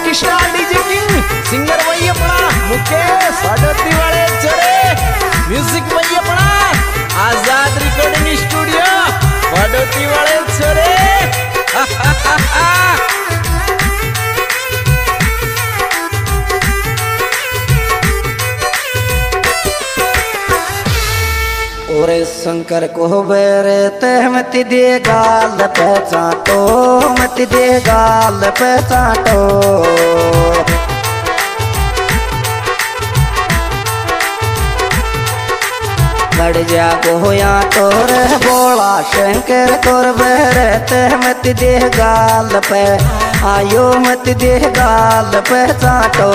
Star DJ king singer वही अपना मुकेश हडोती वाले चले म्यूजिक वही अपना आजाद रिकॉर्डिंग स्टूडियो हडोती वाले चले और शंकर को बेरे ते मत दे गाल पे चाटो मत दे गाल पे चाटो लड़ जा गोया तोर बोला शंकर तोर बेरे ते मत दे गाल पे आयो मत दे गाल पे चाटो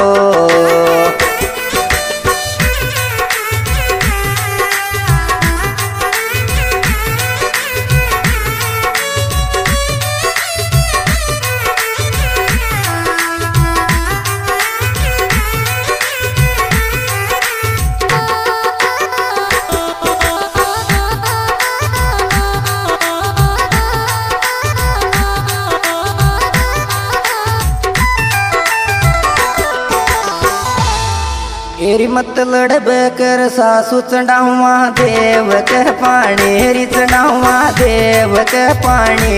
एरी मत लड़बे कर सासू चढ़ावा देव के पानी री चढ़ावा देव के पानी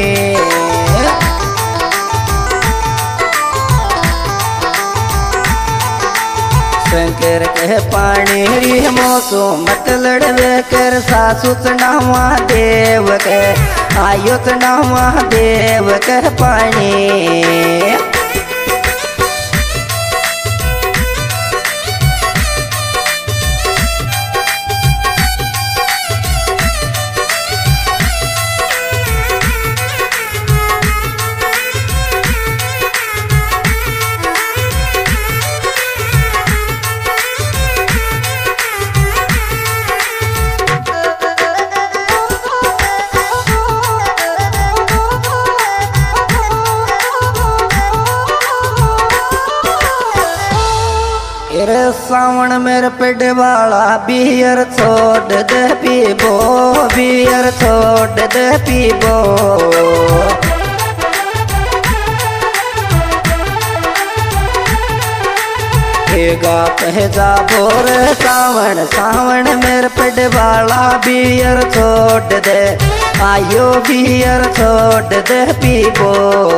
शंकर के पानी री मोसो मत लड़बे कर सासू चढ़ावा देव के आयो चढ़ावा देव के पानी सावन मेरे पेड़ वाला बियर छोड़ दे पीबो बियर छोड़ दे पीबो कह जा बोर सावन सावन मेरे पेड़ वाला बियर छोड़ दे आयो बियर छोड़ दे पीबो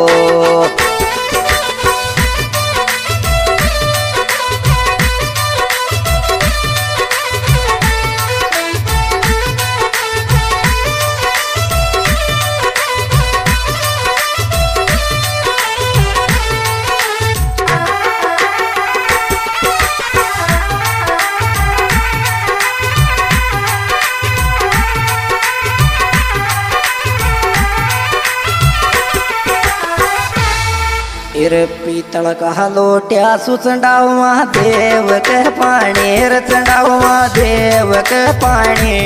पीतल का लोटिया सुचंडावा देव के पानी रचंडावा देव के पानी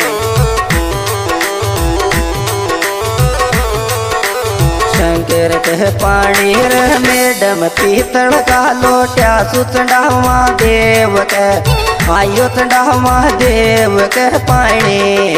शंकर के पानी रे मैडम पीतल का लोटिया सुचंडावा देव के आयो चंडावा देव के पानी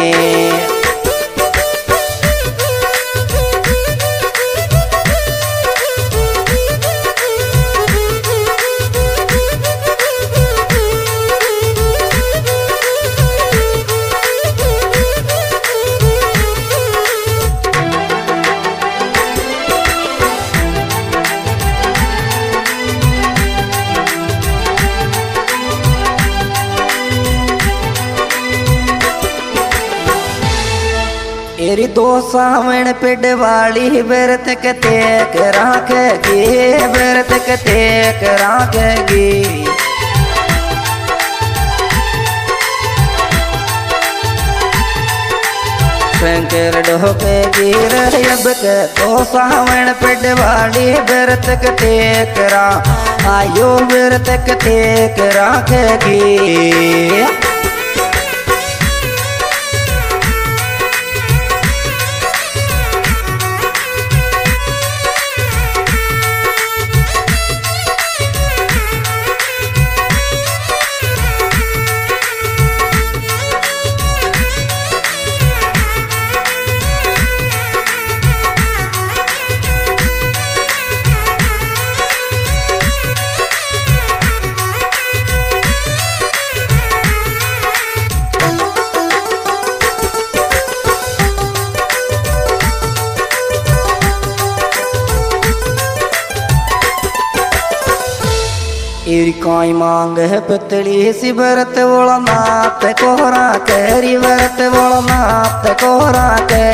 तेरी दो सावन पेड़ वाली व्रत कते राखेगी व्रत कते राखेगी शंकर ढोकेगी अब के दो सावन पेड़ वाली व्रत कते आयो व्रत कते राखेगी इरी कोई मांग है पतली सी भरत बोला नात कोहरा केरी भरत बोला नात कोहरा के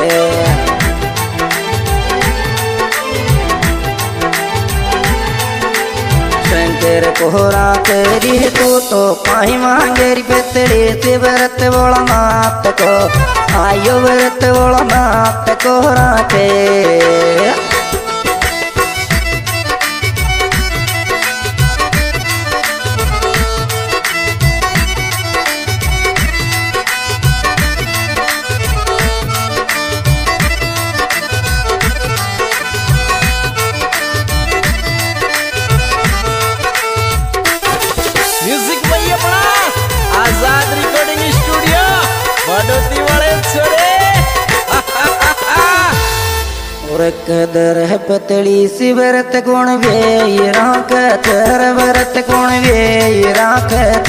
शंकर कोहरा केरी तू तो पाई मांगेरी पतली सी भरत बोला नात को आयो भरत बोला नात कोहरा के म्यूजिक भाई अपना आजाद रिकॉर्डिंग स्टूडियो बड़ोती वाले छोरे और कदर है पतली सी भरत गुण वे राखत भरत गुण वे राखत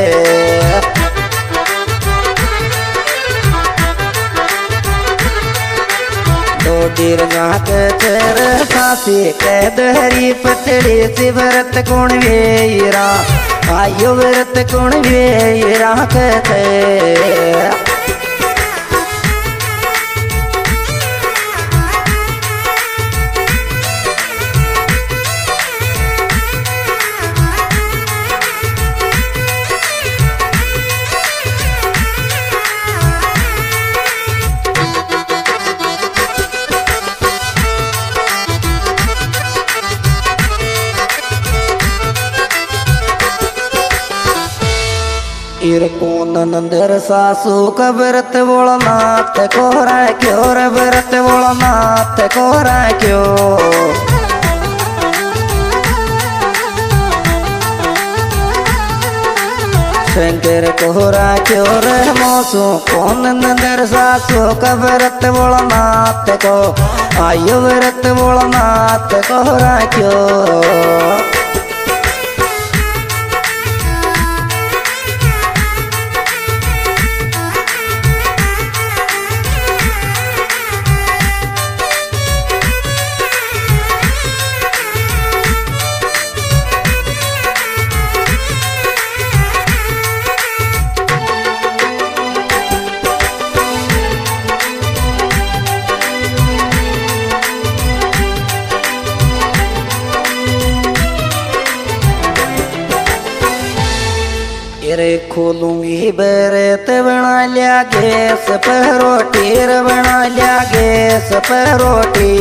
डीर राखत सासी कैद हरी पतली सी भरत गुण वे आयो भरत गुण वे राखत इर कौन नंदर सासू का व्रत बोला नाथ कोहरा क्यों रे व्रत बोला नाथ कोहरा क्यों शंकर कोहरा क्यों रे मौसू कौन नंदर सासू का व्रत बोला नाथ को आयो व्रत बोला नाथ कोहरा क्यों रे खोलूंगी बरत बना लिया गैस पर रोटी रे बना लिया गैस पर रोटी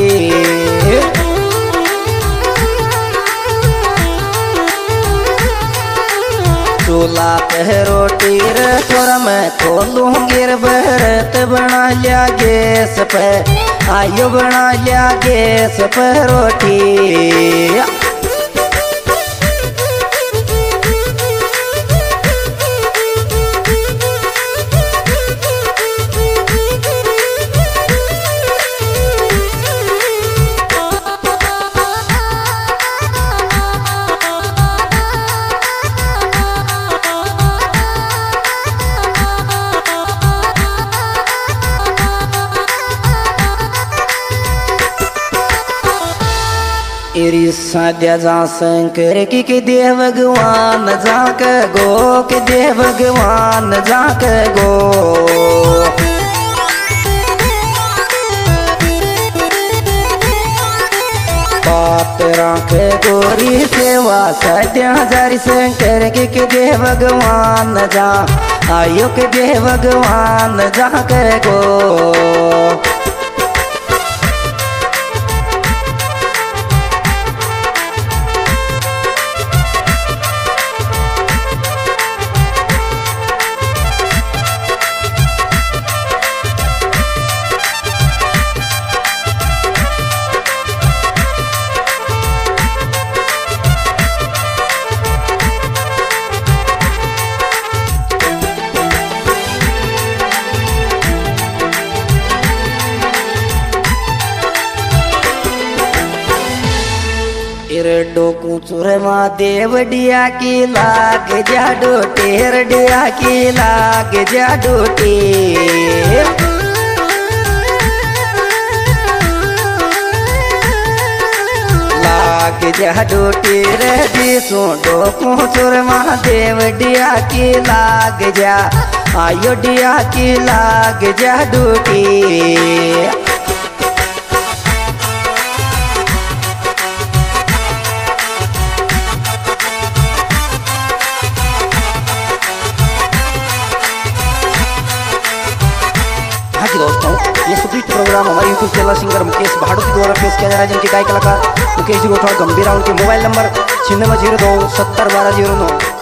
चूल्हा पे रोटी रे थोड़ा मैं खोलूंगी रे बरत बना लिया गैस पे आयो बना लिया गैस पर रोटी इरी साध्या जा शंकर की दे भगवान जाक गो के दे भगवान जाक गो बात राखे गोरी सेवा साध्या जारी शंकर की दे भगवान जा आयो के दे भगवान जाक गो डोकू चुर देव डिया की लाग जा डोटेर डिया की लाग जा डोटे लाग लाग जा डूटी रे जीसू डोकू चुर महादेव डिया की लाग जा आयो डिया की लाग जा डूटी दोस्तों ये सुपीट प्रोग्राम हमारे YouTube channel singer Mukesh Bhadoti द्वारा पेश किया जा रहा है जिनके गायक कलाकार मुकेश जी राठौर गंभीरा उनके मोबाइल नंबर 9602 70 1209।